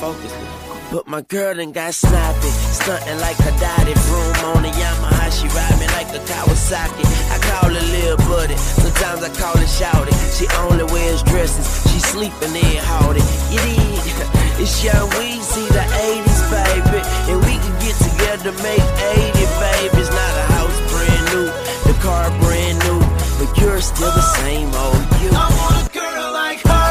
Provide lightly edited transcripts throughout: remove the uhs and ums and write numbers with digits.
focus. But my girl done got snappy, stuntin' like a daddy. Vroom on the Yamaha, she ride me like a Kawasaki. I call her Lil Buddy, sometimes I call her Shouty. She only wears dresses, she sleepin' in Howdy. You dig? It's Young Weezy, the 80s, baby. And we can get together, make 80 babies. Not a house brand new, the car brand new, but you're still the same old you. I want a girl like her.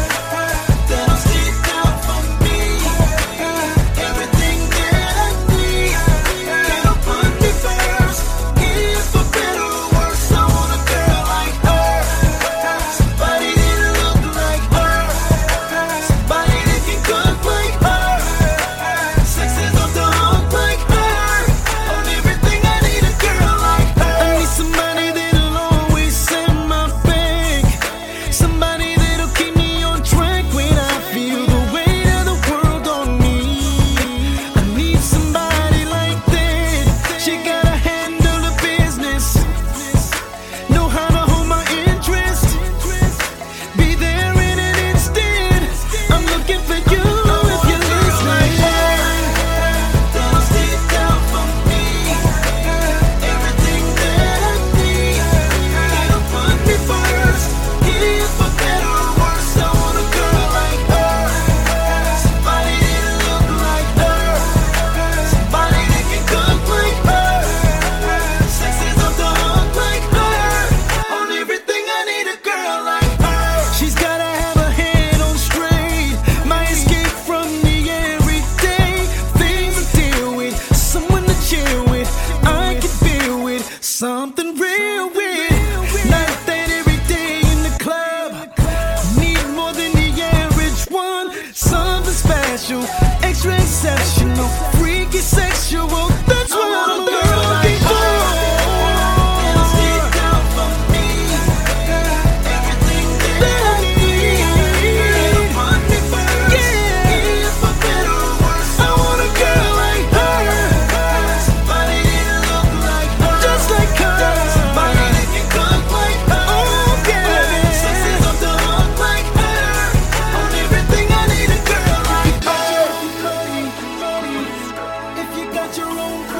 Something real weird, like that every day in the club. Need more than the average one. Something special, extra exceptional, freaky sexual. That's what I'm looking for. Your own